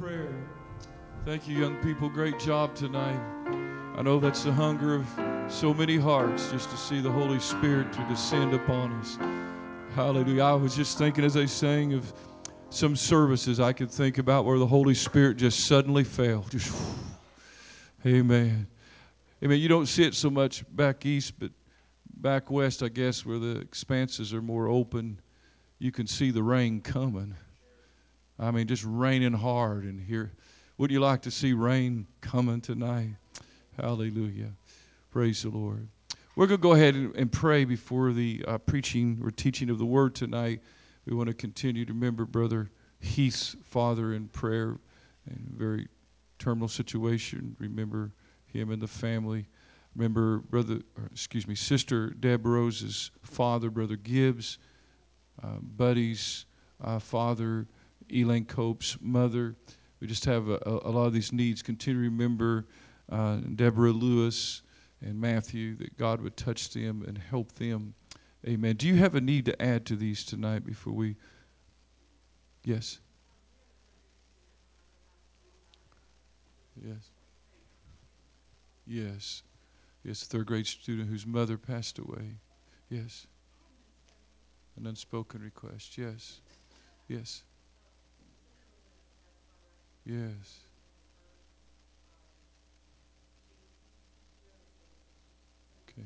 prayer. Thank you, young people. Great job tonight. I know that's the hunger of so many hearts, just to see the Holy Spirit to descend upon us. Hallelujah. I was just thinking as I sang of some services I could think about where the Holy Spirit just suddenly fell. Just, amen. Amen. You don't see it so much back east, but back west, I guess, where the expanses are more open, you can see the rain coming. I mean, just raining hard. And here, would you like to see rain coming tonight? Hallelujah. Praise the Lord. We're going to go ahead and pray before the preaching or teaching of the Word tonight. We want to continue to remember Brother Heath's father in prayer in a very terminal situation. Remember him and the family. Remember Sister Deb Rose's father, Brother Gibbs, Buddy's father, Elaine Cope's mother. We just have a lot of these needs. Continue to remember Deborah Lewis and Matthew, that God would touch them and help them. Amen. Do you have a need to add to these tonight before we? Yes. Yes. Yes. Yes, a third grade student whose mother passed away. Yes. An unspoken request. Yes. Yes. Yes. Okay.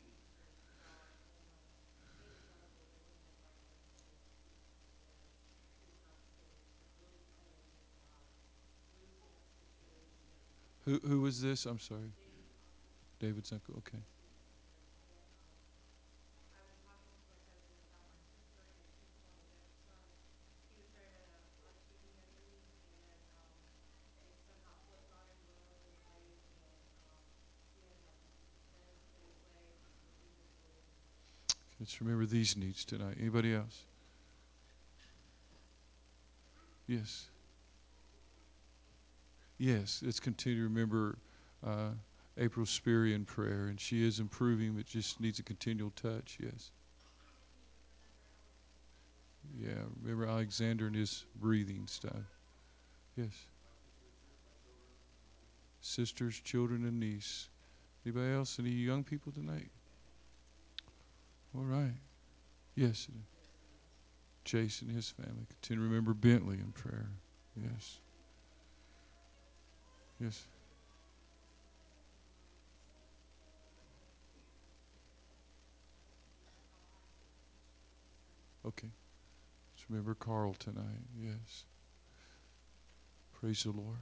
Who was this? I'm sorry. David's uncle. Okay. Let's remember these needs tonight. Anybody else? Yes. Yes. Let's continue to remember April Sperry in prayer, and she is improving, but just needs a continual touch. Yes. Yeah. Remember Alexander and his breathing stuff. Yes. Sisters, children, and niece. Anybody else? Any young people tonight? All right. Yes. Jason and his family. Continue to remember Bentley in prayer. Yes. Yes. Okay. Let's remember Carl tonight. Yes. Praise the Lord.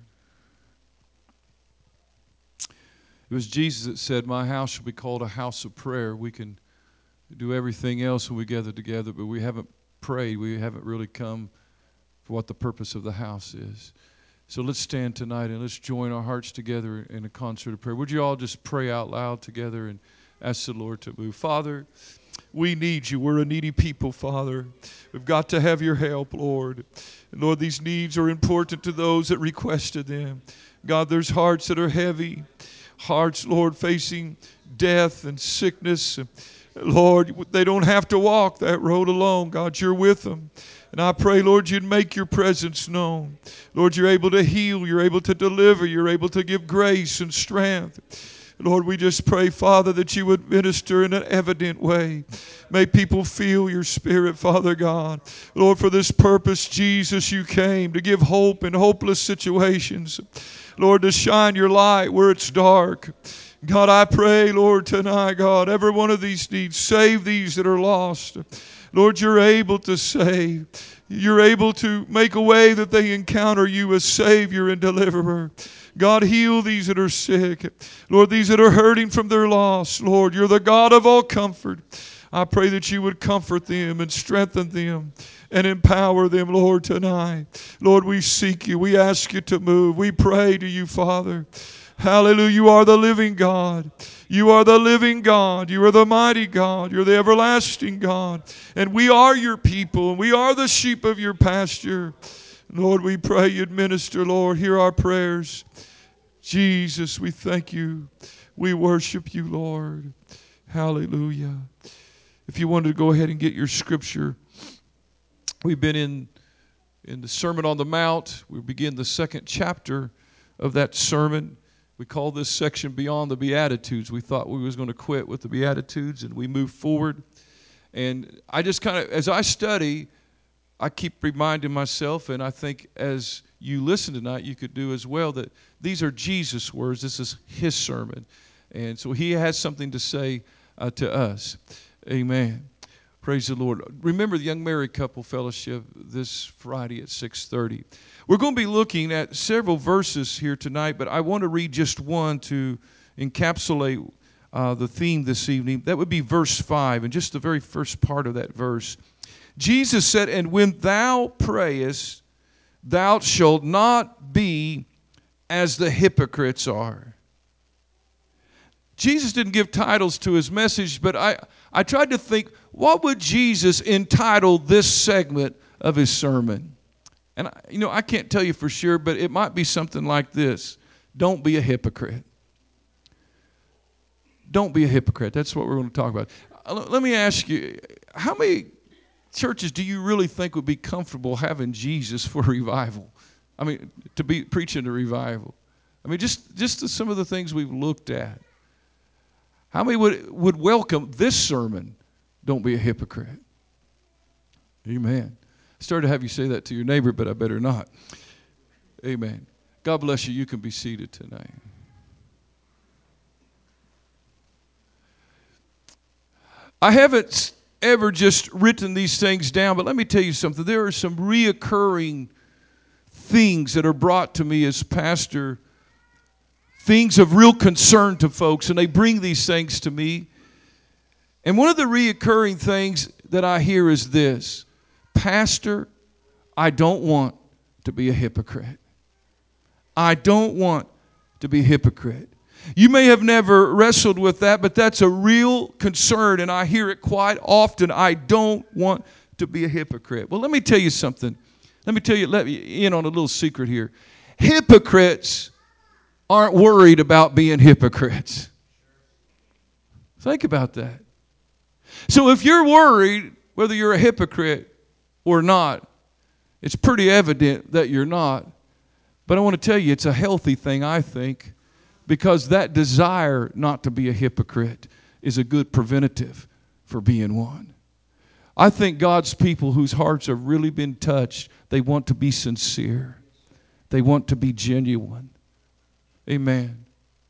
It was Jesus that said, "My house shall be called a house of prayer." We can do everything else when we gather together, but we haven't prayed. We haven't really come for what the purpose of the house is. So let's stand tonight and let's join our hearts together in a concert of prayer. Would you all just pray out loud together and ask the Lord to move? Father, we need you. We're a needy people, Father. We've got to have your help, Lord. And Lord, these needs are important to those that requested them. God, there's hearts that are heavy. Hearts, Lord, facing death and sickness. Lord, they don't have to walk that road alone. God, you're with them. And I pray, Lord, you'd make your presence known. Lord, you're able to heal. You're able to deliver. You're able to give grace and strength. Lord, we just pray, Father, that you would minister in an evident way. May people feel your Spirit, Father God. Lord, for this purpose, Jesus, you came to give hope in hopeless situations. Lord, to shine your light where it's dark. God, I pray, Lord, tonight, God, every one of these needs, save these that are lost. Lord, you're able to save. You're able to make a way that they encounter you as Savior and Deliverer. God, heal these that are sick. Lord, these that are hurting from their loss. Lord, you're the God of all comfort. I pray that you would comfort them and strengthen them and empower them, Lord, tonight. Lord, we seek you. We ask you to move. We pray to you, Father. Hallelujah. You are the living God. You are the living God. You are the mighty God. You're the everlasting God. And we are your people. And we are the sheep of your pasture. Lord, we pray you'd minister, Lord. Hear our prayers. Jesus, we thank you. We worship you, Lord. Hallelujah. If you wanted to go ahead and get your scripture, we've been in the Sermon on the Mount. We begin the second chapter of that sermon. We call this section Beyond the Beatitudes. We thought we was going to quit with the Beatitudes, and we moved forward. And I just kind of, as I study, I keep reminding myself, and I think as you listen tonight, you could do as well, that these are Jesus' words. This is his sermon. And so he has something to say to us. Amen. Praise the Lord. Remember the Young Married Couple Fellowship this Friday at 6:30. We're going to be looking at several verses here tonight, but I want to read just one to encapsulate the theme this evening. That would be verse 5, and just the very first part of that verse. Jesus said, "And when thou prayest, thou shalt not be as the hypocrites are." Jesus didn't give titles to his message, but I tried to think, what would Jesus entitle this segment of his sermon? And, I can't tell you for sure, but it might be something like this: don't be a hypocrite. Don't be a hypocrite. That's what we're going to talk about. Let me ask you, how many churches do you really think would be comfortable having Jesus for revival? I mean, to be preaching a revival. I mean, just some of the things we've looked at. How many would welcome this sermon? Don't be a hypocrite. Amen. I started to have you say that to your neighbor, but I better not. Amen. God bless you. You can be seated tonight. I haven't ever just written these things down, but let me tell you something. There are some reoccurring things that are brought to me as pastor, things of real concern to folks, and they bring these things to me. And one of the reoccurring things that I hear is this: Pastor, I don't want to be a hypocrite. I don't want to be a hypocrite. You may have never wrestled with that, but that's a real concern, and I hear it quite often. I don't want to be a hypocrite. Well, let me tell you something. Let me in on a little secret here. Hypocrites aren't worried about being hypocrites. Think about that. So if you're worried whether you're a hypocrite or not, it's pretty evident that you're not. But I want to tell you, it's a healthy thing, I think, because that desire not to be a hypocrite is a good preventative for being one. I think God's people whose hearts have really been touched, they want to be sincere. They want to be genuine. Amen.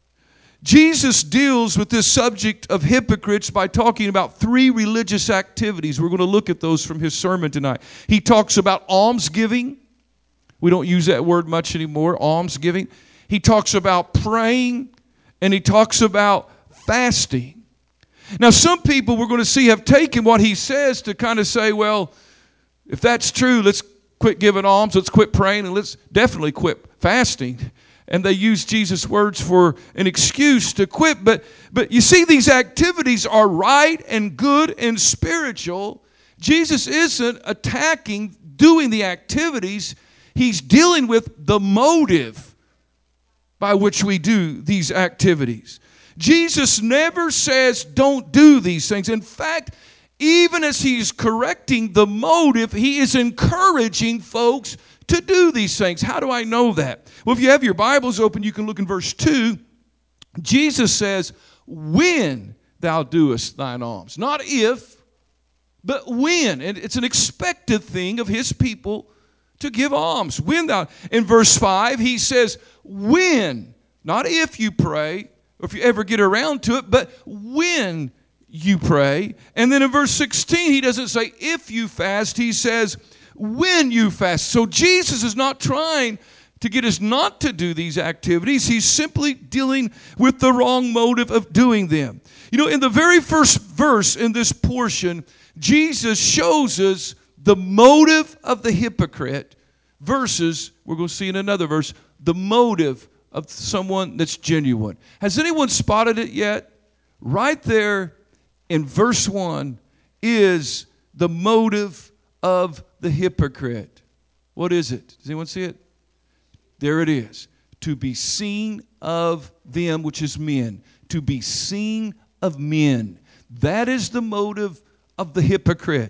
Jesus deals with this subject of hypocrites by talking about 3 religious activities. We're going to look at those from his sermon tonight. He talks about almsgiving. We don't use that word much anymore, almsgiving. He talks about praying, and he talks about fasting. Now, some people we're going to see have taken what he says to kind of say, well, if that's true, let's quit giving alms, let's quit praying, and let's definitely quit fasting. And they use Jesus' words for an excuse to quit. But you see, these activities are right and good and spiritual. Jesus isn't attacking doing the activities. He's dealing with the motive by which we do these activities. Jesus never says don't do these things. In fact, even as he's correcting the motive, he is encouraging folks to do these things. How do I know that? Well, if you have your Bibles open, you can look in verse 2. Jesus says, when thou doest thine alms. Not if, but when. And it's an expected thing of his people to give alms. When thou. In verse 5, he says, when. Not if you pray, or if you ever get around to it, but when you pray. And then in verse 16, he doesn't say if you fast, he says when you fast. So Jesus is not trying to get us not to do these activities. He's simply dealing with the wrong motive of doing them. You know, in the very first verse in this portion, Jesus shows us the motive of the hypocrite versus, we're going to see in another verse, the motive of someone that's genuine. Has anyone spotted it yet? Right there in verse 1 is the motive of the hypocrite. What is it? Does anyone see it? There it is. To be seen of them, which is men. To be seen of men. That is the motive of the hypocrite.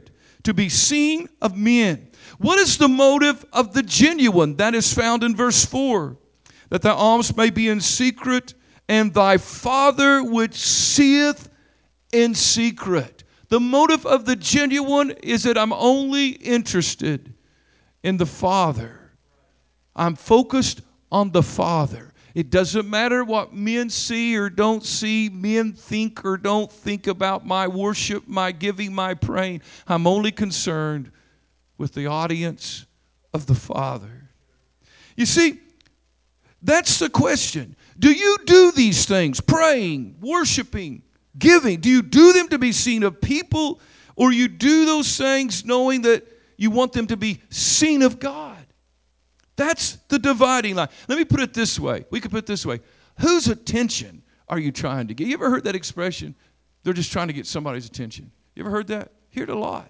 to be seen of men. What is the motive of the genuine? That is found in verse 4. That thy alms may be in secret, and thy Father which seeth in secret. The motive of the genuine is that I'm only interested in the Father. I'm focused on the Father. It doesn't matter what men see or don't see, men think or don't think about my worship, my giving, my praying. I'm only concerned with the audience of the Father. You see, that's the question. Do you do these things, praying, worshiping, giving? Do you do them to be seen of people, or you do those things knowing that you want them to be seen of God? That's the dividing line. Let me put it this way. We could put it this way. Whose attention are you trying to get? You ever heard that expression? They're just trying to get somebody's attention. You ever heard that? Hear it a lot.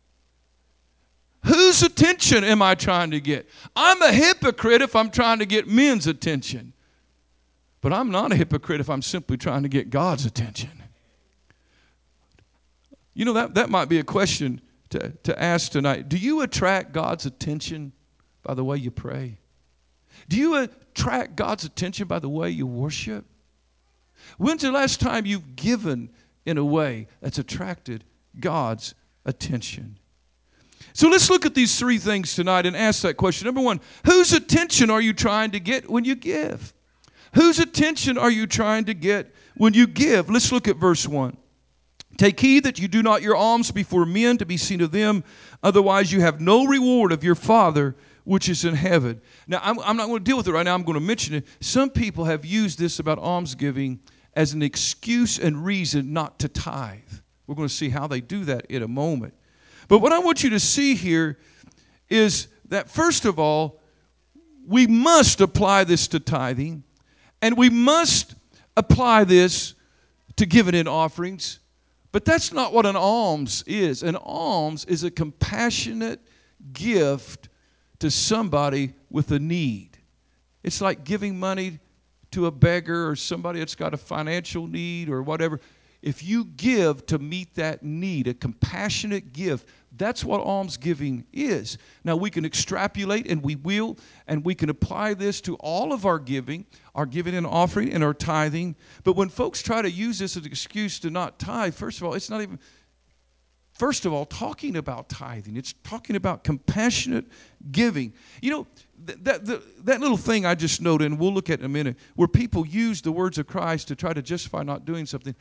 Whose attention am I trying to get? I'm a hypocrite if I'm trying to get men's attention. But I'm not a hypocrite if I'm simply trying to get God's attention. You know, that might be a question to ask tonight. Do you attract God's attention by the way you pray? Do you attract God's attention by the way you worship? When's the last time you've given in a way that's attracted God's attention? So let's look at these three things tonight and ask that question. Number one, whose attention are you trying to get when you give? Whose attention are you trying to get when you give? Let's look at verse 1. Take heed that you do not your alms before men to be seen of them, otherwise you have no reward of your Father which is in heaven. Now, I'm not going to deal with it right now. I'm going to mention it. Some people have used this about almsgiving as an excuse and reason not to tithe. We're going to see how they do that in a moment. But what I want you to see here is that, first of all, we must apply this to tithing, and we must apply this to giving in offerings. But that's not what an alms is. An alms is a compassionate gift to somebody with a need. It's like giving money to a beggar or somebody that's got a financial need or whatever. If you give to meet that need, a compassionate gift, that's what almsgiving is. Now, we can extrapolate, and we will, and we can apply this to all of our giving and offering, and our tithing. But when folks try to use this as an excuse to not tithe, first of all, it's not even, talking about tithing. It's talking about compassionate giving. You know, that little thing I just noted, and we'll look at in a minute, where people use the words of Christ to try to justify not doing something.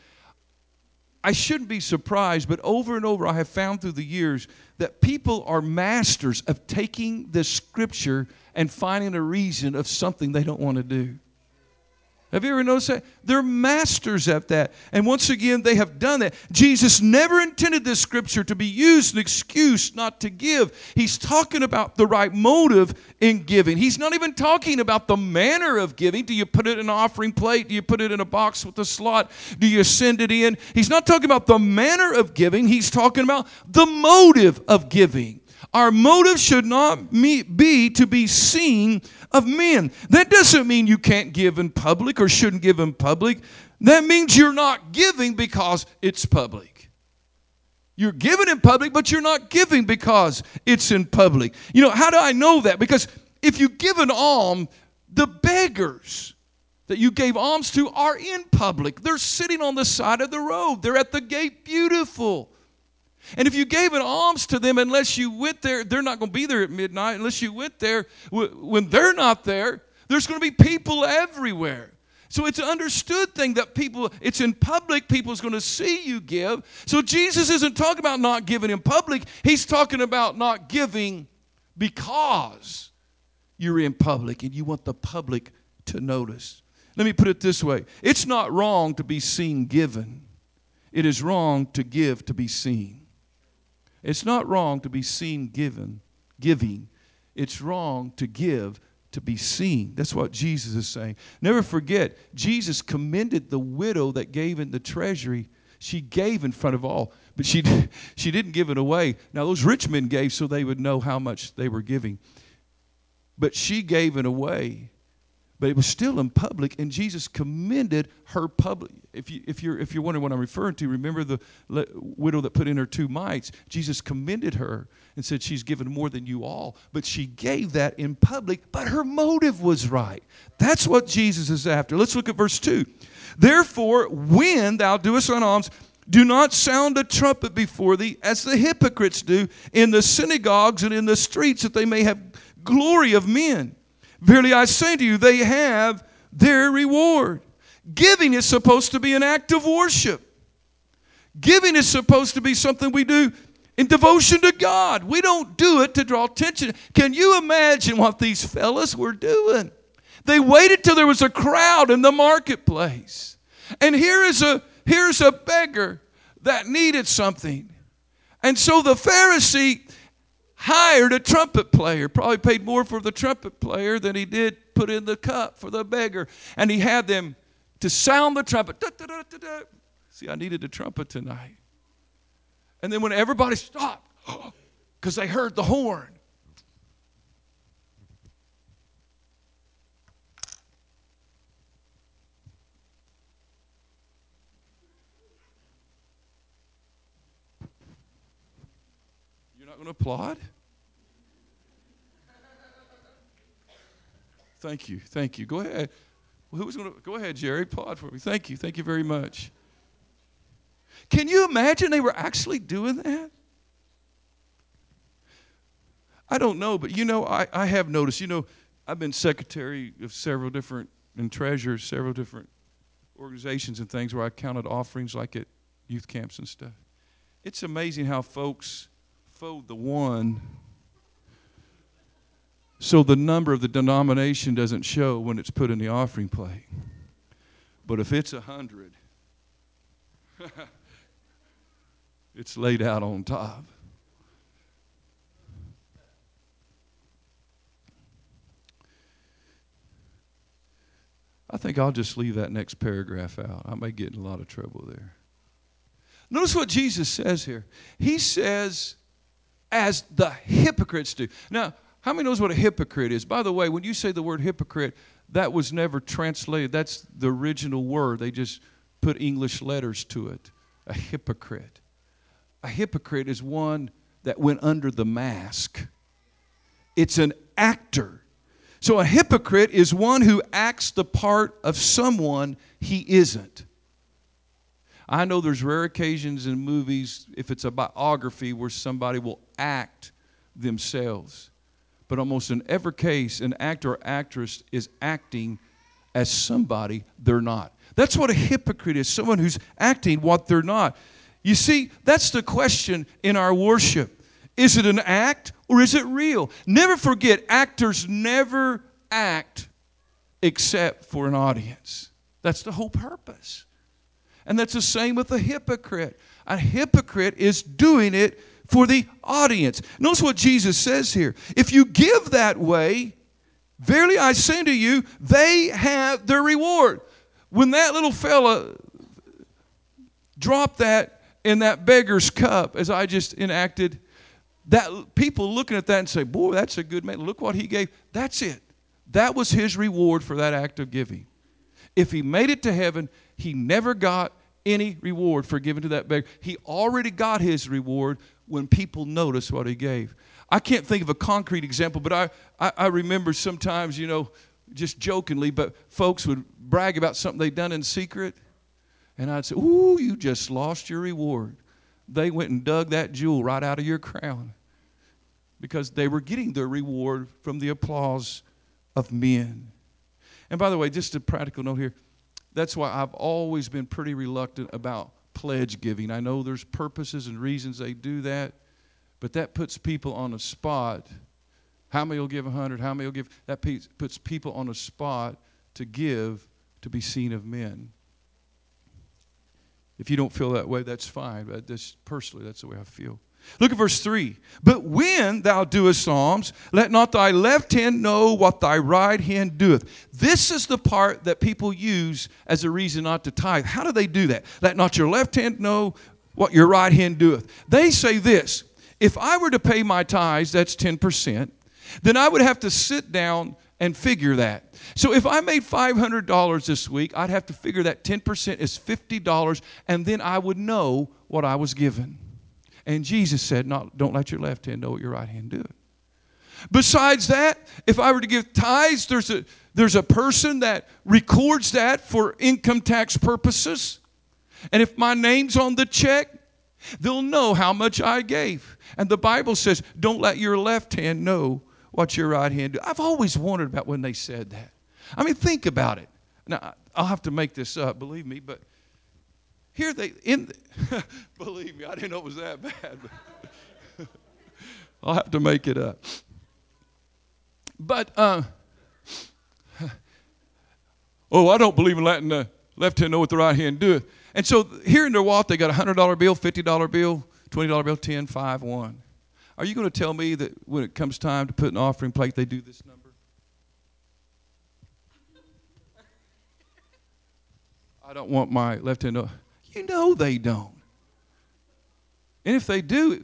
I shouldn't be surprised, but over and over I have found through the years that people are masters of taking the Scripture and finding a reason of something they don't want to do. Have you ever noticed that? They're masters at that. And once again, they have done that. Jesus never intended this Scripture to be used as an excuse not to give. He's talking about the right motive in giving. He's not even talking about the manner of giving. Do you put it in an offering plate? Do you put it in a box with a slot? Do you send it in? He's not talking about the manner of giving. He's talking about the motive of giving. Our motive should not be to be seen of men. That doesn't mean you can't give in public or shouldn't give in public. That means you're not giving because it's public. You're giving in public, but you're not giving because it's in public. You know, how do I know that? Because if you give an alms, the beggars that you gave alms to are in public. They're sitting on the side of the road. They're at the gate, beautiful. And if you gave an alms to them, unless you went there, they're not going to be there at midnight. Unless you went there, when they're not there, there's going to be people everywhere. So it's an understood thing that it's in public, people's going to see you give. So Jesus isn't talking about not giving in public. He's talking about not giving because you're in public and you want the public to notice. Let me put it this way. It's not wrong to be seen given. It is wrong to give to be seen. It's not wrong to be seen giving. It's wrong to give to be seen. That's what Jesus is saying. Never forget, Jesus commended the widow that gave in the treasury. She gave in front of all, but she didn't give it away. Now, those rich men gave so they would know how much they were giving. But she gave it away But it was still in public, and Jesus commended her public. If you're wondering what I'm referring to, remember the widow that put in her 2 mites. Jesus commended her and said she's given more than you all. But she gave that in public, but her motive was right. That's what Jesus is after. Let's look at verse 2. Therefore, when thou doest thine alms, do not sound a trumpet before thee, as the hypocrites do in the synagogues and in the streets, that they may have glory of men. Verily I say to you, they have their reward. Giving is supposed to be an act of worship. Giving is supposed to be something we do in devotion to God. We don't do it to draw attention. Can you imagine what these fellas were doing? They waited till there was a crowd in the marketplace. And here's a beggar that needed something. And so the Pharisee hired a trumpet player, probably paid more for the trumpet player than he did put in the cup for the beggar. And he had them to sound the trumpet. Da, da, da, da, da. See, I needed a trumpet tonight. And then when everybody stopped, because they heard the horn, you're not going to applaud? Thank you. Go ahead. Well, who's going to go ahead, Jerry? Applaud for me. Thank you very much. Can you imagine they were actually doing that? I don't know, but I have noticed. I've been secretary of several different and treasurer several different organizations and things where I counted offerings, like at youth camps and stuff. It's amazing how folks fold the one so the number of the denomination doesn't show when it's put in the offering plate. But if it's 100, it's laid out on top. I think I'll just leave that next paragraph out. I may get in a lot of trouble there. Notice what Jesus says here. He says, as the hypocrites do. Now, how many knows what a hypocrite is? By the way, when you say the word hypocrite, that was never translated. That's the original word. They just put English letters to it. A hypocrite. A hypocrite is one that went under the mask. It's an actor. So a hypocrite is one who acts the part of someone he isn't. I know there's rare occasions in movies, if it's a biography, where somebody will act themselves. But almost in every case, an actor or actress is acting as somebody they're not. That's what a hypocrite is, someone who's acting what they're not. You see, that's the question in our worship. Is it an act or is it real? Never forget, actors never act except for an audience. That's the whole purpose. And that's the same with a hypocrite. A hypocrite is doing it for the audience. Notice what Jesus says here. If you give that way, verily I say to you, they have their reward. When that little fella dropped that in that beggar's cup, as I just enacted, that people looking at that and say, boy, that's a good man. Look what he gave. That's it. That was his reward for that act of giving. If he made it to heaven, he never got any reward for giving to that beggar. He already got his reward when people notice what he gave. I can't think of a concrete example, but I remember sometimes, just jokingly, but folks would brag about something they'd done in secret. And I'd say, ooh, you just lost your reward. They went and dug that jewel right out of your crown because they were getting their reward from the applause of men. And by the way, just a practical note here, that's why I've always been pretty reluctant about pledge giving. I know there's purposes and reasons they do that, but that puts people on a spot. How many will give 100? How many will give? That puts people on a spot to give to be seen of men. If you don't feel that way, that's fine. But personally, that's the way I feel. Look at verse 3. But when thou doest alms, let not thy left hand know what thy right hand doeth. This is the part that people use as a reason not to tithe. How do they do that? Let not your left hand know what your right hand doeth. They say this: if I were to pay my tithes, that's 10%, then I would have to sit down and figure that. So if I made $500 this week, I'd have to figure that 10% is $50, and then I would know what I was given. And Jesus said, "No, don't let your left hand know what your right hand doeth." Besides that, if I were to give tithes, there's a person that records that for income tax purposes. And if my name's on the check, they'll know how much I gave. And the Bible says, don't let your left hand know what your right hand do. I've always wondered about when they said that. I mean, think about it. Now, I'll have to make this up, believe me, but here believe me, I didn't know it was that bad. But I'll have to make it up. But, I don't believe in letting the left hand know what the right hand doeth. And so here in their wallet, they got a $100 bill, $50 bill, $20 bill, 10, 5, 1. Are you going to tell me that when it comes time to put an offering plate, they do this number? I don't want my left hand to. You know they don't. And if they do,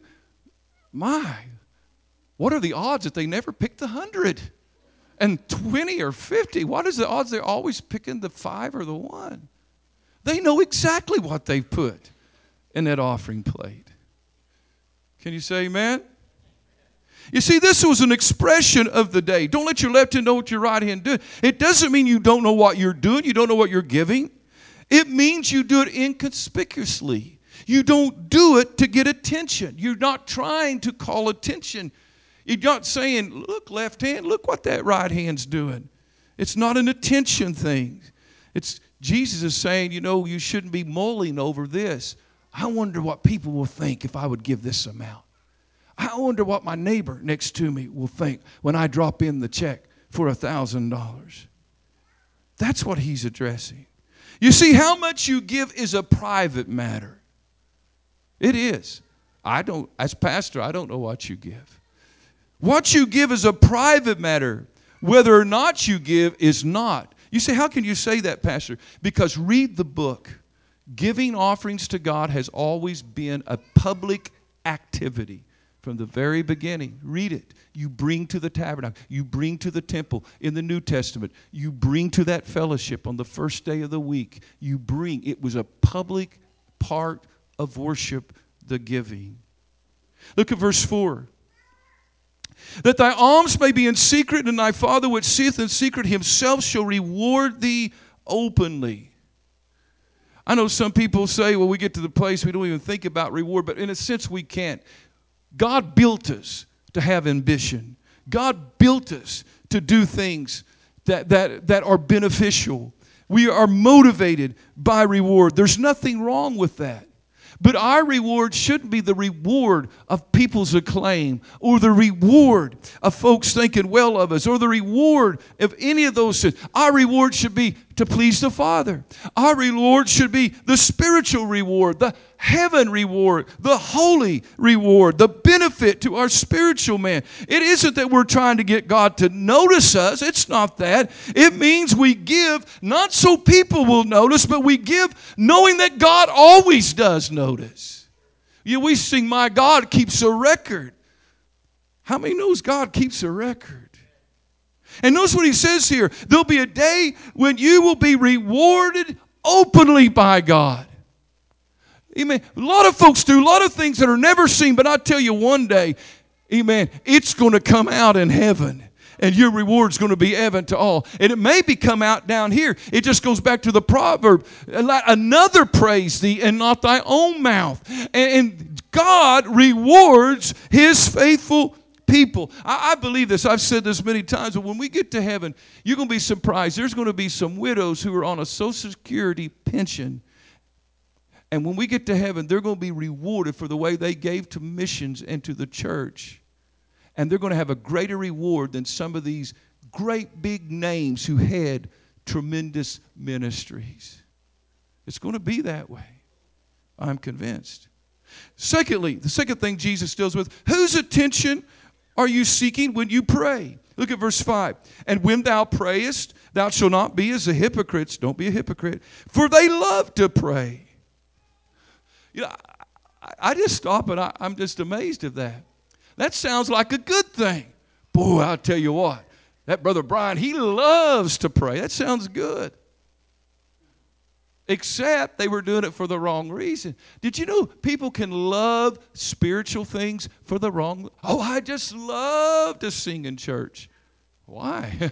what are the odds that they never pick the 100? And 20 or 50, what is the odds they're always picking the 5 or the 1? They know exactly what they've put in that offering plate. Can you say amen? You see, this was an expression of the day. Don't let your left hand know what your right hand does. It doesn't mean you don't know what you're doing. You don't know what you're giving. It means you do it inconspicuously. You don't do it to get attention. You're not trying to call attention. You're not saying, look, left hand, look what that right hand's doing. It's not an attention thing. Jesus is saying, you shouldn't be mulling over this. I wonder what people will think if I would give this amount. I wonder what my neighbor next to me will think when I drop in the check for $1,000. That's what he's addressing. You see, how much you give is a private matter. It is. As pastor, I don't know what you give. What you give is a private matter. Whether or not you give is not. You say, how can you say that, Pastor? Because read the book. Giving offerings to God has always been a public activity from the very beginning. Read it. You bring to the tabernacle. You bring to the temple in the New Testament. You bring to that fellowship on the first day of the week. You bring. It was a public part of worship, the giving. Look at verse 4. That thy alms may be in secret, and thy Father which seeth in secret himself shall reward thee openly. I know some people say, well, we get to the place we don't even think about reward, but in a sense we can't. God built us to have ambition. God built us to do things that are beneficial. We are motivated by reward. There's nothing wrong with that. But our reward shouldn't be the reward of people's acclaim or the reward of folks thinking well of us or the reward of any of those things. Our reward should be to please the Father. Our reward should be the spiritual reward, the heaven reward, the holy reward, the benefit to our spiritual man. It isn't that we're trying to get God to notice us. It's not that. It means we give not so people will notice, but we give knowing that God always does notice. We sing, my God keeps a record. How many knows God keeps a record? And notice what he says here. There'll be a day when you will be rewarded openly by God. Amen. A lot of folks do a lot of things that are never seen, but I tell you one day, amen, it's going to come out in heaven. And your reward's going to be evident to all. And it may be come out down here. It just goes back to the proverb. Another praise thee and not thy own mouth. And God rewards his faithful people. I believe this. I've said this many times. But when we get to heaven, you're going to be surprised. There's going to be some widows who are on a Social Security pension. And when we get to heaven, they're going to be rewarded for the way they gave to missions and to the church. And they're going to have a greater reward than some of these great big names who had tremendous ministries. It's going to be that way. I'm convinced. Secondly, the second thing Jesus deals with, whose attention are you seeking when you pray? Look at verse 5. And when thou prayest, thou shalt not be as the hypocrites. Don't be a hypocrite. For they love to pray. I just stop and I'm just amazed at that. That sounds like a good thing. Boy, I'll tell you what. That Brother Brian, he loves to pray. That sounds good. Except they were doing it for the wrong reason. Did you know people can love spiritual things for the wrong? Oh, I just love to sing in church. Why?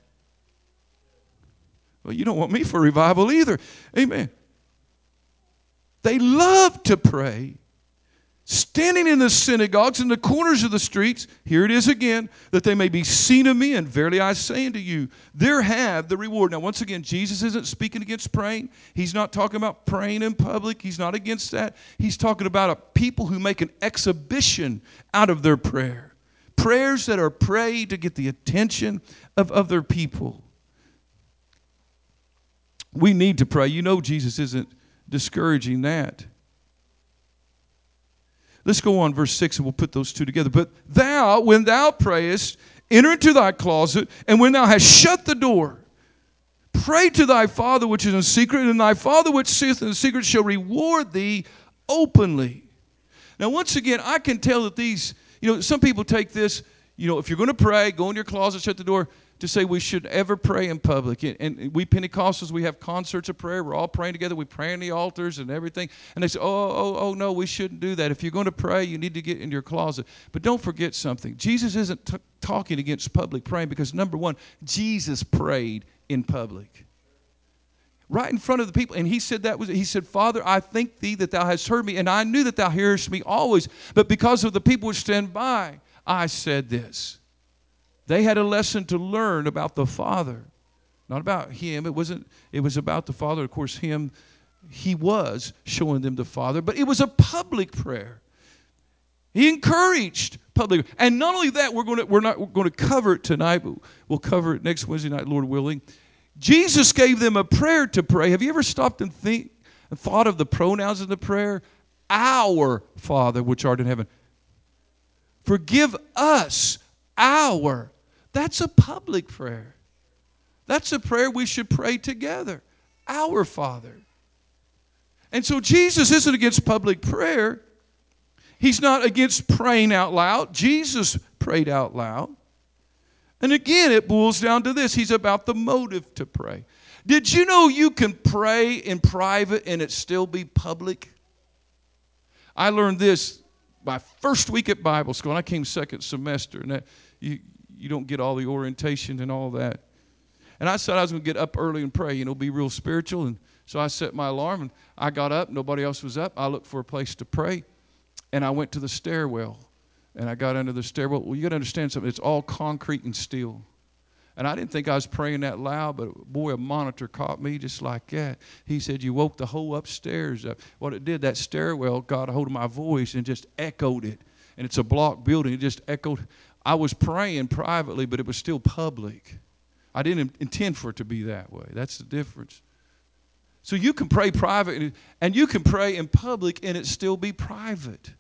Well, you don't want me for revival either. Amen. They love to pray, standing in the synagogues and the corners of the streets. Here it is again, that they may be seen of men. Verily I say unto you, there have the reward. Now, once again, Jesus isn't speaking against praying. He's not talking about praying in public. He's not against that. He's talking about a people who make an exhibition out of their prayer. Prayers that are prayed to get the attention of other people. We need to pray. You know Jesus isn't discouraging that. Let's go on, verse 6, and we'll put those two together. But thou, when thou prayest, enter into thy closet, and when thou hast shut the door, pray to thy Father which is in secret, and thy Father which seeth in secret shall reward thee openly. Now, once again, I can tell that these, some people take this, if you're going to pray, go in your closet, shut the door, to say we should ever pray in public. And we Pentecostals, we have concerts of prayer. We're all praying together. We pray on the altars and everything. And they say, oh, no, we shouldn't do that. If you're going to pray, you need to get in your closet. But don't forget something. Jesus isn't talking against public praying because, number one, Jesus prayed in public. Right in front of the people. And he said, Father, I thank thee that thou hast heard me, and I knew that thou hearest me always. But because of the people which stand by, I said this. They had a lesson to learn about the Father, not about him. It was about the Father. Of course, he was showing them the Father, but it was a public prayer. He encouraged public, and not only that, we're not going to cover it tonight, but we'll cover it next Wednesday night, Lord willing. Jesus gave them a prayer to pray. Have you ever stopped and thought of the pronouns of the prayer? Our Father which art in heaven, forgive us our. That's a public prayer. That's a prayer we should pray together. Our Father. And so Jesus isn't against public prayer. He's not against praying out loud. Jesus prayed out loud. And again, it boils down to this. He's about the motive to pray. Did you know you can pray in private and it still be public? I learned this my first week at Bible school, and I came second semester, and you don't get all the orientation and all that. And I said I was going to get up early and pray, be real spiritual. And so I set my alarm, and I got up. Nobody else was up. I looked for a place to pray, and I went to the stairwell. And I got under the stairwell. Well, you got to understand something. It's all concrete and steel. And I didn't think I was praying that loud, but boy, a monitor caught me just like that. He said, you woke the whole upstairs up. What it did, that stairwell got a hold of my voice and just echoed it. And it's a block building. It just echoed. I was praying privately, but it was still public. I didn't intend for it to be that way. That's the difference. So you can pray private, and you can pray in public, and it still be private.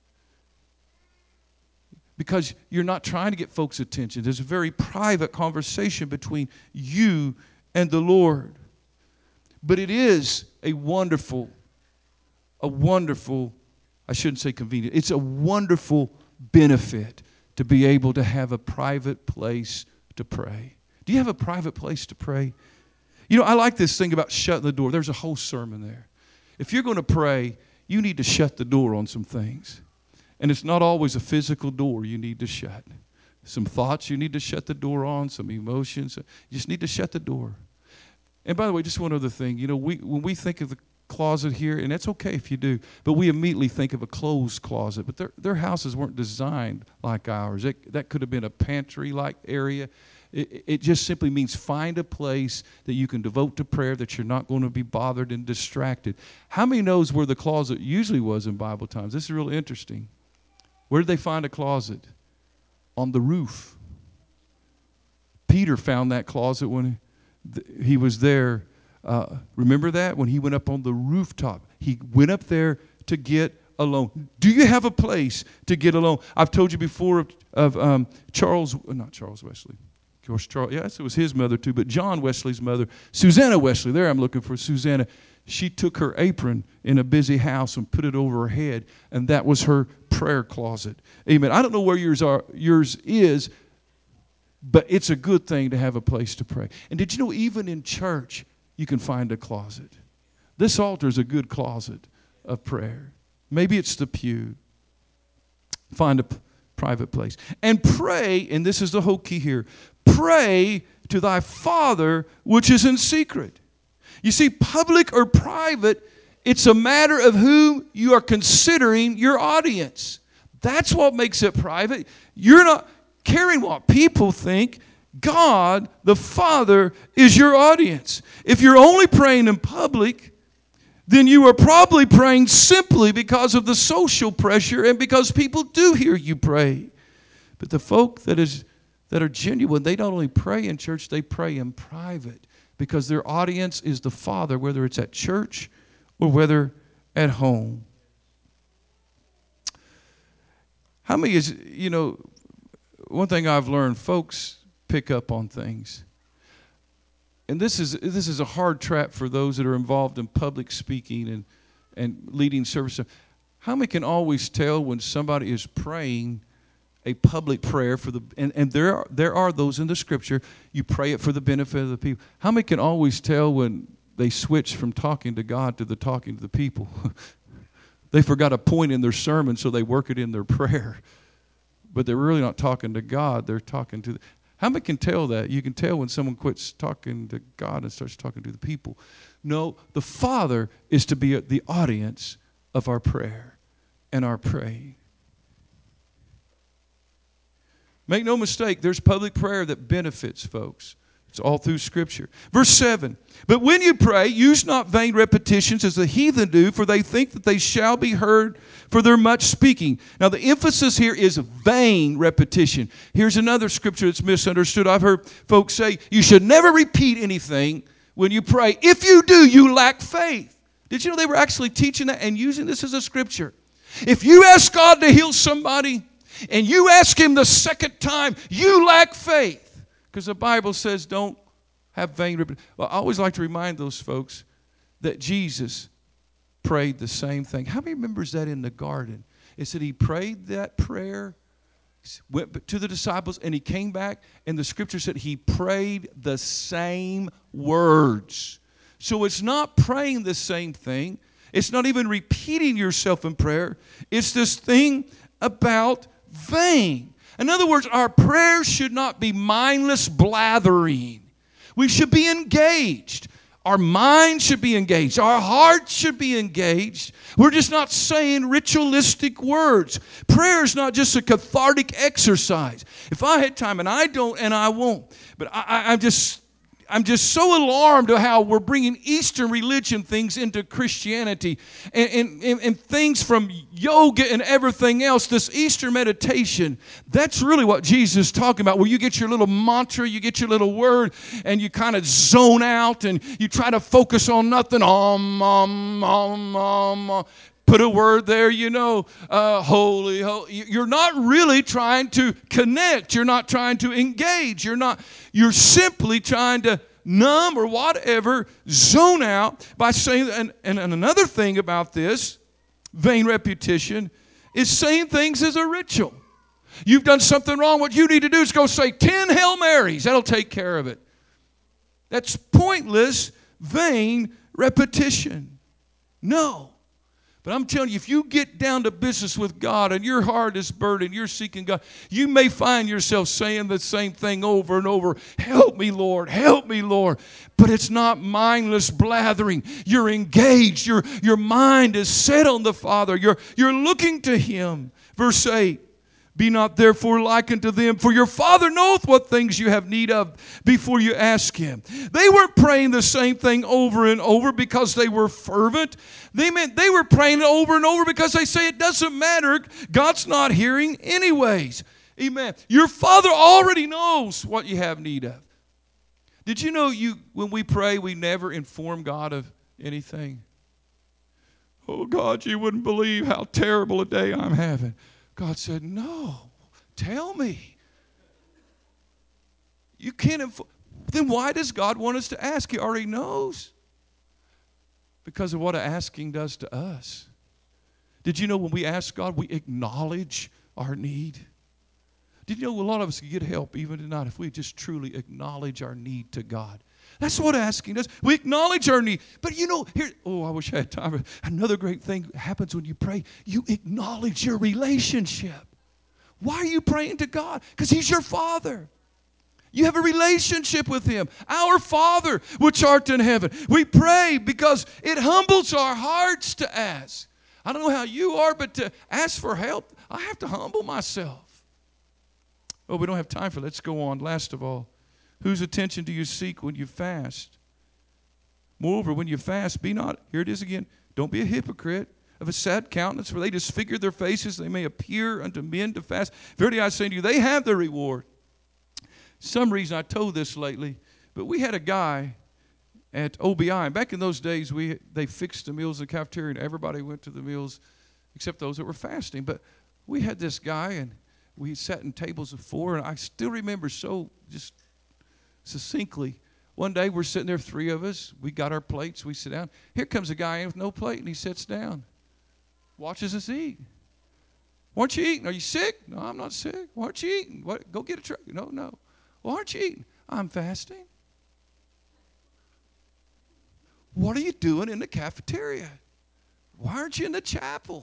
Because you're not trying to get folks' attention. There's a very private conversation between you and the Lord. But it is a wonderful, I shouldn't say convenient, it's a wonderful benefit to be able to have a private place to pray. Do you have a private place to pray? I like this thing about shutting the door. There's a whole sermon there. If you're going to pray, you need to shut the door on some things. And it's not always a physical door you need to shut. Some thoughts you need to shut the door on, some emotions. You just need to shut the door. And by the way, just one other thing. When we think of the closet here, and it's okay if you do, but we immediately think of a closed closet. But their houses weren't designed like ours. That could have been a pantry-like area. It just simply means find a place that you can devote to prayer, that you're not going to be bothered and distracted. How many knows where the closet usually was in Bible times? This is really interesting. Where did they find a closet? On the roof. Peter found that closet when he was there. Remember that? When he went up on the rooftop. He went up there to get alone. Do you have a place to get alone? I've told you before of not Charles Wesley. Of course, Charles, yes, it was his mother too, but John Wesley's mother, Susanna Wesley. There I'm looking for Susanna. She took her apron in a busy house and put it over her head, and that was her prayer closet. Amen. I don't know where yours is, But it's a good thing to have a place to pray. And did you know even in church you can find a closet? This altar is a good closet of prayer. Maybe it's the pew. Find a private place. And pray, and this is the whole key here, pray to thy Father which is in secret. You see, public or private, it's a matter of who you are considering your audience. That's what makes it private. You're not caring what people think. God, the Father, is your audience. If you're only praying in public, then you are probably praying simply because of the social pressure and because people do hear you pray. But the folk that are genuine, they not only pray in church, they pray in private because their audience is the Father, whether it's at church or whether at home. How many is, one thing I've learned, folks pick up on things. And this is a hard trap for those that are involved in public speaking and leading service. How many can always tell when somebody is praying a public prayer for the and there are those in the Scripture, you pray it for the benefit of the people. How many can always tell when they switch from talking to God to the talking to the people? They forgot a point in their sermon, so they work it in their prayer. But they're really not talking to God, they're talking to how many can tell that? You can tell when someone quits talking to God and starts talking to the people. No, the Father is to be the audience of our prayer and our praying. Make no mistake, there's public prayer that benefits folks. It's all through Scripture. Verse 7, but when you pray, use not vain repetitions as the heathen do, for they think that they shall be heard for their much speaking. Now the emphasis here is vain repetition. Here's another scripture that's misunderstood. I've heard folks say, you should never repeat anything when you pray. If you do, you lack faith. Did you know they were actually teaching that and using this as a scripture? If you ask God to heal somebody, and you ask Him the second time, you lack faith. Because the Bible says don't have vain repetition. Well, I always like to remind those folks that Jesus prayed the same thing. How many remembers that in the garden? It said He prayed that prayer, went to the disciples, and He came back, and the Scripture said He prayed the same words. So it's not praying the same thing. It's not even repeating yourself in prayer. It's this thing about vain. In other words, our prayers should not be mindless blathering. We should be engaged. Our mind should be engaged. Our heart should be engaged. We're just not saying ritualistic words. Prayer is not just a cathartic exercise. If I had time, and I don't, and I won't, but I'm just so alarmed at how we're bringing Eastern religion things into Christianity and things from yoga and everything else. This Eastern meditation, that's really what Jesus is talking about, where you get your little mantra, you get your little word, and you kind of zone out and you try to focus on nothing. Put a word there, holy, holy. You're not really trying to connect. You're not trying to engage. You're simply trying to numb or whatever, zone out by saying, and another thing about this, vain repetition, is saying things as a ritual. You've done something wrong. What you need to do is go say 10 Hail Marys. That'll take care of it. That's pointless, vain repetition. No. But I'm telling you, if you get down to business with God and your heart is burdened, you're seeking God, you may find yourself saying the same thing over and over. Help me, Lord. Help me, Lord. But it's not mindless blathering. You're engaged. Your mind is set on the Father. You're looking to Him. Verse 8. Be not therefore like unto them, for your Father knoweth what things you have need of before you ask Him. They weren't praying the same thing over and over because they were fervent. They were praying it over and over because they say it doesn't matter. God's not hearing anyways. Amen. Your Father already knows what you have need of. Did you know when we pray, we never inform God of anything? Oh, God, you wouldn't believe how terrible a day I'm having. God said, no, tell me. You can't then why does God want us to ask? He already knows. Because of what asking does to us. Did you know when we ask God, we acknowledge our need? Did you know a lot of us could get help even tonight if we just truly acknowledge our need to God? That's what asking does. We acknowledge our need. But you know, here, oh, I wish I had time. Another great thing happens when you pray. You acknowledge your relationship. Why are you praying to God? Because He's your Father. You have a relationship with Him. Our Father, which art in heaven. We pray because it humbles our hearts to ask. I don't know how you are, but to ask for help, I have to humble myself. Oh, we don't have time for that. Let's go on. Last of all, whose attention do you seek when you fast? Moreover, when you fast, be not, here it is again, don't be a hypocrite of a sad countenance, for they disfigure their faces, they may appear unto men to fast. Verily I say to you, they have their reward. Some reason I told this lately, but we had a guy at OBI, and back in those days, they fixed the meals in the cafeteria, and everybody went to the meals except those that were fasting. But we had this guy, and we sat in tables of 4, and I still remember so just succinctly. One day we're sitting there, 3 of us. We got our plates. We sit down. Here comes a guy in with no plate, and he sits down, watches us eat. Why aren't you eating? Are you sick? No, I'm not sick. Why aren't you eating? What? Go get a tray. No. Why aren't you eating? I'm fasting. What are you doing in the cafeteria? Why aren't you in the chapel?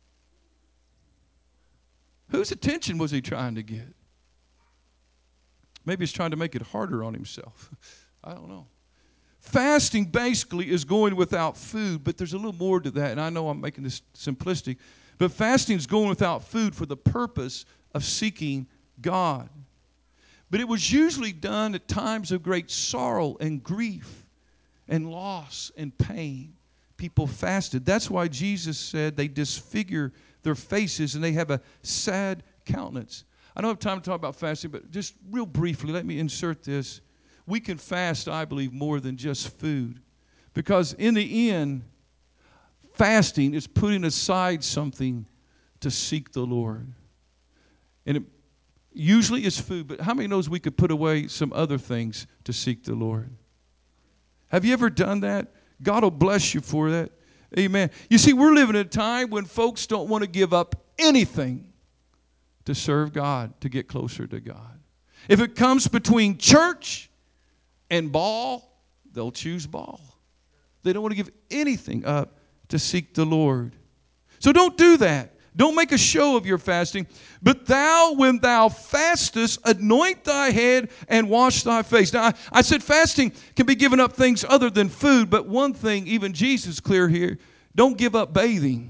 Whose attention was he trying to get? Maybe he's trying to make it harder on himself. I don't know. Fasting basically is going without food, but there's a little more to that, and I know I'm making this simplistic, but fasting is going without food for the purpose of seeking God. But it was usually done at times of great sorrow and grief and loss and pain. People fasted. That's why Jesus said they disfigure their faces and they have a sad countenance. I don't have time to talk about fasting, but just real briefly, let me insert this. We can fast, I believe, more than just food. Because in the end, fasting is putting aside something to seek the Lord. And it usually it's food, but how many knows we could put away some other things to seek the Lord? Have you ever done that? God will bless you for that. Amen. You see, we're living in a time when folks don't want to give up anything to serve God, to get closer to God. If it comes between church and ball, they'll choose ball. They don't want to give anything up to seek the Lord. So don't do that. Don't make a show of your fasting. But thou, when thou fastest, anoint thy head and wash thy face. Now, I said fasting can be giving up things other than food, but one thing, even Jesus is clear here, don't give up bathing.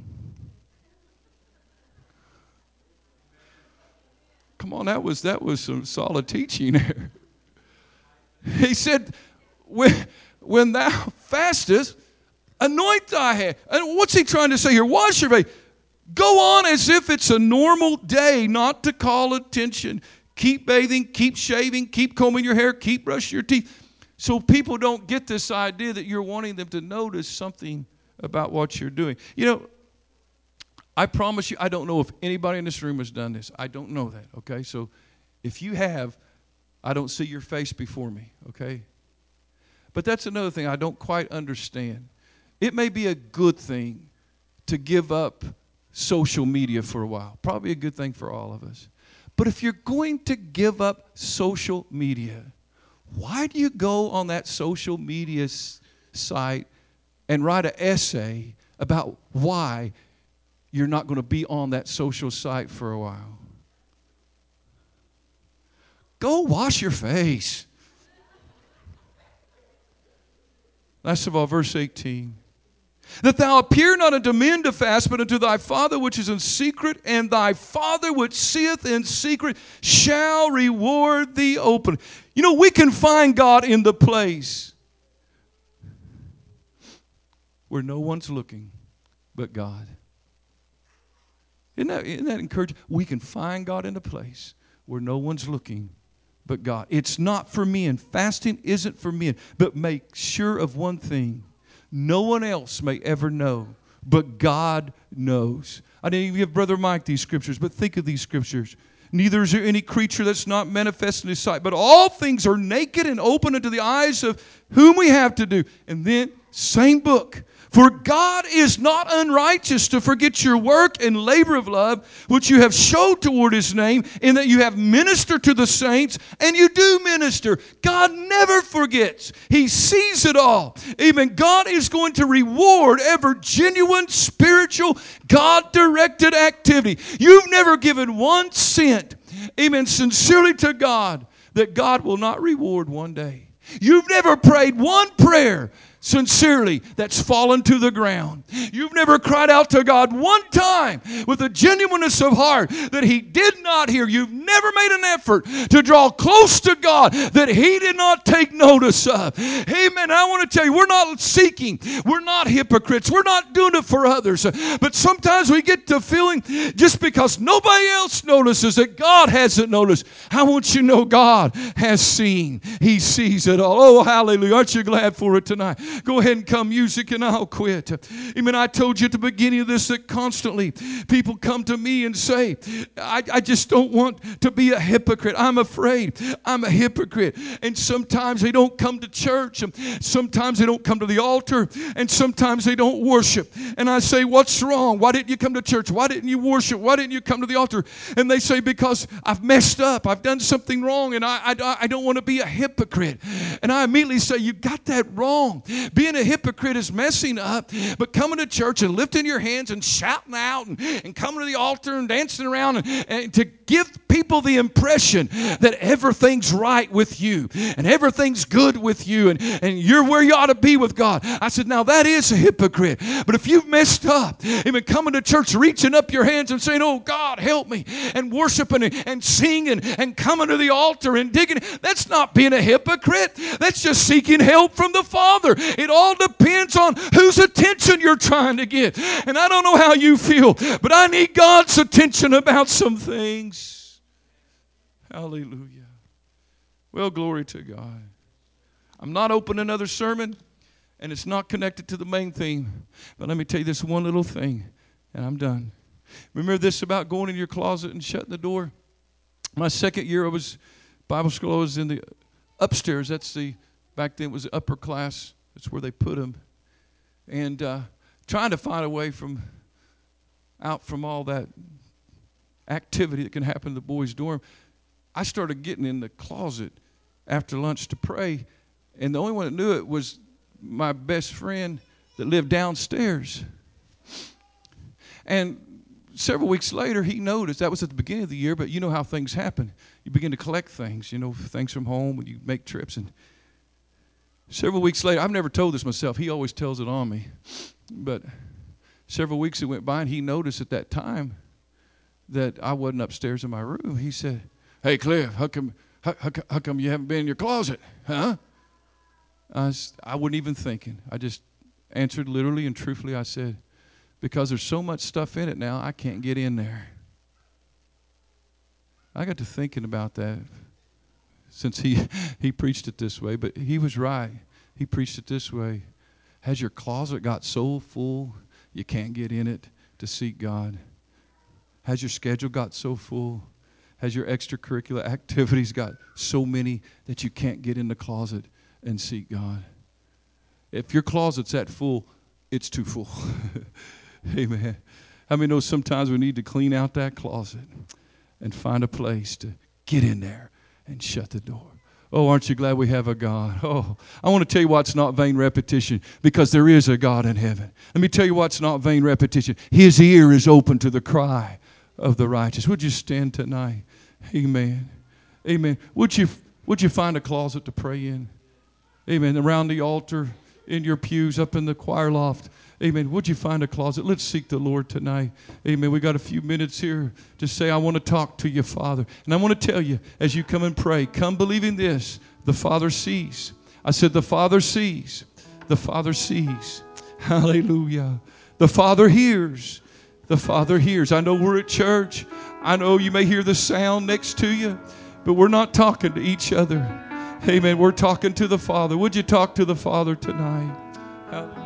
Come on, that was some solid teaching there. He said, when thou fastest, anoint thy head. And what's he trying to say here? Wash your face. Go on as if it's a normal day, not to call attention. Keep bathing, keep shaving, keep combing your hair, keep brushing your teeth. So people don't get this idea that you're wanting them to notice something about what you're doing. You know, I promise you, I don't know if anybody in this room has done this. I don't know that, okay? So if you have, I don't see your face before me, okay? But that's another thing I don't quite understand. It may be a good thing to give up social media for a while. Probably a good thing for all of us. But if you're going to give up social media, why do you go on that social media site and write an essay about why you're not going to be on that social site for a while? Go wash your face. Last of all, verse 18. That thou appear not unto men to fast, but unto thy Father which is in secret, and thy Father which seeth in secret shall reward thee openly. You know, we can find God in the place where no one's looking but God. Isn't that encouraging? We can find God in a place where no one's looking but God. It's not for men. Fasting isn't for men. But make sure of one thing. No one else may ever know, but God knows. I didn't even give Brother Mike these scriptures, but think of these scriptures. Neither is there any creature that's not manifest in His sight, but all things are naked and open unto the eyes of whom we have to do. And then, same book. For God is not unrighteous to forget your work and labor of love, which you have showed toward His name, in that you have ministered to the saints, and you do minister. God never forgets. He sees it all. Amen. God is going to reward every genuine, spiritual, God-directed activity. You've never given 1 cent, amen, sincerely to God, that God will not reward one day. You've never prayed one prayer sincerely that's fallen to the ground. You've never cried out to God one time with a genuineness of heart that He did not hear. You've never made an effort to draw close to God that He did not take notice of. Amen. I want to tell you, we're not seeking. We're not hypocrites. We're not doing it for others. But sometimes we get to feeling just because nobody else notices that God hasn't noticed. I want you to know God has seen. He sees it all. Oh, hallelujah. Aren't you glad for it tonight? Go ahead and come music and I'll quit. Amen. I told you at the beginning of this that constantly people come to me and say, I just don't want to be a hypocrite. I'm afraid I'm a hypocrite. And sometimes they don't come to church. Sometimes they don't come to the altar. And sometimes they don't worship. And I say, what's wrong? Why didn't you come to church? Why didn't you worship? Why didn't you come to the altar? And they say, because I've messed up. I've done something wrong and I don't want to be a hypocrite. And I immediately say, you got that wrong. Being a hypocrite is messing up, but coming to church and lifting your hands and shouting out and coming to the altar and dancing around and to give people the impression that everything's right with you and everything's good with you and you're where you ought to be with God. I said, now that is a hypocrite. But if you've messed up, even coming to church, reaching up your hands and saying, oh God, help me, and worshiping and singing and coming to the altar and digging, that's not being a hypocrite. That's just seeking help from the Father. It all depends on whose attention you're trying to get. And I don't know how you feel, but I need God's attention about some things. Hallelujah. Well, glory to God. I'm not opening another sermon, and it's not connected to the main theme. But let me tell you this one little thing, and I'm done. Remember this about going in your closet and shutting the door? My second year, I was Bible school. I was in the upstairs. Back then it was the upper class. That's where they put them. And trying to find a way out from all that activity that can happen in the boys' dorm, I started getting in the closet after lunch to pray. And the only one that knew it was my best friend that lived downstairs. And several weeks later, he noticed, that was at the beginning of the year, but you know how things happen. You begin to collect things, things from home, and you make trips. And several weeks later, I've never told this myself. He always tells it on me. But several weeks it went by, and he noticed at that time that I wasn't upstairs in my room. He said, hey, Cliff, how come you haven't been in your closet? Huh? I wasn't even thinking. I just answered literally and truthfully. I said, because there's so much stuff in it now, I can't get in there. I got to thinking about that since he preached it this way, but he was right. He preached it this way. Has your closet got so full you can't get in it to seek God? Has your schedule got so full? Has your extracurricular activities got so many that you can't get in the closet and seek God? If your closet's that full, it's too full. Amen. How many know sometimes we need to clean out that closet and find a place to get in there and shut the door? Oh, aren't you glad we have a God? Oh, I want to tell you what's not vain repetition, because there is a God in heaven. Let me tell you what's not vain repetition. His ear is open to the cry of the righteous. Would you stand tonight? Amen. Amen. Would you find a closet to pray in? Amen. Around the altar, in your pews, up in the choir loft. Amen. Would you find a closet? Let's seek the Lord tonight. Amen. We got a few minutes here to say, I want to talk to you, Father. And I want to tell you, as you come and pray, come believing this. The Father sees. I said, the Father sees. The Father sees. Hallelujah. The Father hears. The Father hears. I know we're at church. I know you may hear the sound next to you, but we're not talking to each other. Amen. We're talking to the Father. Would you talk to the Father tonight? Hallelujah.